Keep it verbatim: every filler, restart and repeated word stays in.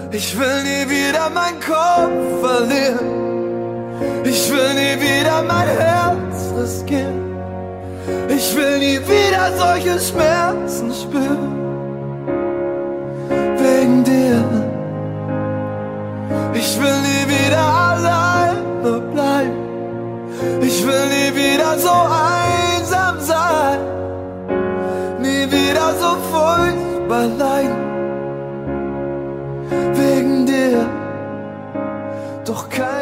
Ich will nie wieder meinen Kopf verlieren. Ich will nie wieder mein Herz riskieren. Ich will nie wieder solche Schmerzen spüren. Wegen dir. Ich will nie wieder alleine bleiben. Ich will nie wieder so einsam sein. Nie wieder so furchtbar leiden. Wegen dir. Doch kein